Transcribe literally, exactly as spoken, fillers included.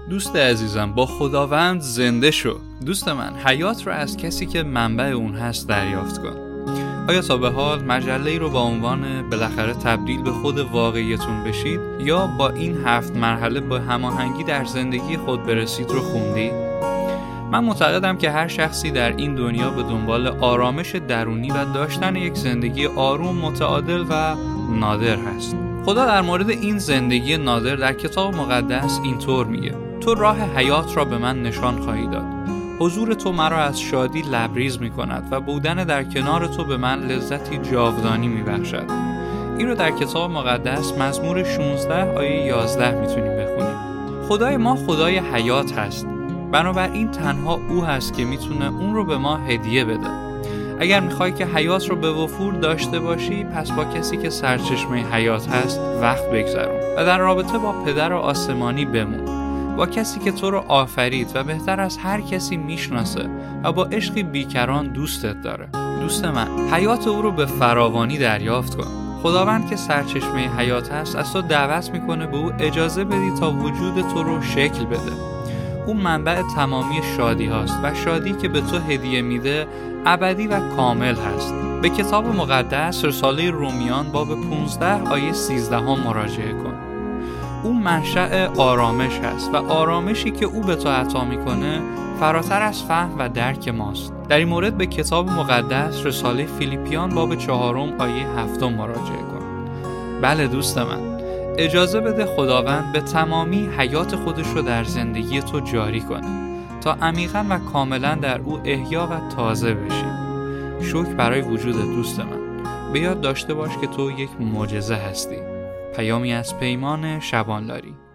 دوست عزیزم، با خداوند زنده شو. دوست من، حیات رو از کسی که منبع اون هست دریافت کن. آیا تا به حال مجله‌ای رو با عنوان بالاخره تبدیل به خود واقعیتون بشید یا با این هفت مرحله با هماهنگی در زندگی خود برسید رو خوندی؟ من معتقدم که هر شخصی در این دنیا به دنبال آرامش درونی و داشتن یک زندگی آروم، متعادل و نادر هست. خدا در مورد این زندگی نادر در کتاب مقدس اینطور میگه: تو راه حیات را به من نشان خواهی داد. حضور تو مرا از شادی لبریز میکند و بودن در کنار تو به من لذتی جاودانی میبخشد. این رو در کتاب مقدس مزمور شانزده آیه یازده میتونیم بخونیم. خدای ما خدای حیات هست. بنابراین تنها او هست که میتونه اون رو به ما هدیه بده. اگر میخوای که حیات رو به وفور داشته باشی، پس با کسی که سرچشمه حیات هست وقت بگذرون و در رابطه با پدر آسمانی بمون، با کسی که تو رو آفرید و بهتر از هر کسی میشناسه و با عشقی بیکران دوستت داره. دوست من، حیات او رو به فراوانی دریافت کن. خداوند که سرچشمه حیات هست از تو دعوت میکنه به او اجازه بدی تا وجود تو رو شکل بده. اون منبع تمامی شادی هاست و شادی که به تو هدیه میده ابدی و کامل هست. به کتاب مقدس رساله رومیان باب پانزده آیه سیزده هم مراجعه کن. اون منشأ آرامش هست و آرامشی که او به تو عطا میکنه فراتر از فهم و درک ماست. در این مورد به کتاب مقدس رساله فیلیپیان باب چهارم آیه هفتم مراجعه کن. بله دوست من، اجازه بده خداوند به تمامی حیات خودش رو در زندگی تو جاری کنه تا عمیقاً و کاملاً در او احیا و تازه بشی. شکر برای وجود دوست من. به یاد داشته باش که تو یک معجزه هستی. پیامی از پیمان شبانلاری.